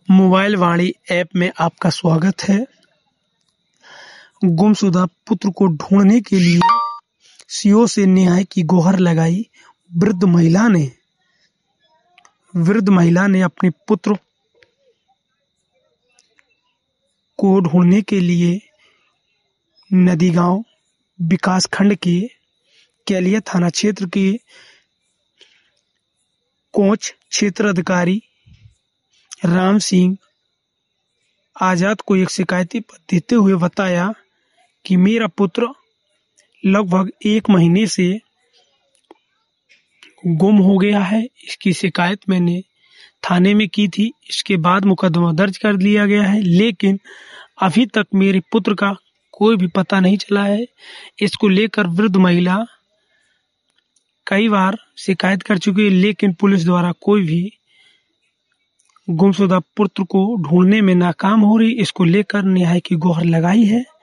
Mobile वाणी app में आपका स्वागत है। गुमशुदा पुत्र को ढूंढने के लिए सीओ से न्याय की गुहार लगाई वृद्ध महिला ने अपने पुत्र को ढूंढने के लिए नदीगांव विकासखंड के केलिया थाना क्षेत्र के कोच क्षेत्र अधिकारी राम सिंह आजाद को एक शिकायती पत्र देते हुए बताया कि मेरा पुत्र लगभग 1 महीने से गुम हो गया है। इसकी शिकायत मैंने थाने में की थी। इसके बाद मुकदमा दर्ज कर लिया गया है, लेकिन अभी तक मेरे पुत्र का कोई भी पता नहीं चला है। इसको लेकर वृद्ध महिला कई बार शिकायत कर चुकी है, लेकिन पुलिस द्वारा कोई भी गुमशुदा पुत्र को ढूंढने में नाकाम हो रही। इसको लेकर न्याय की गुहार लगाई है।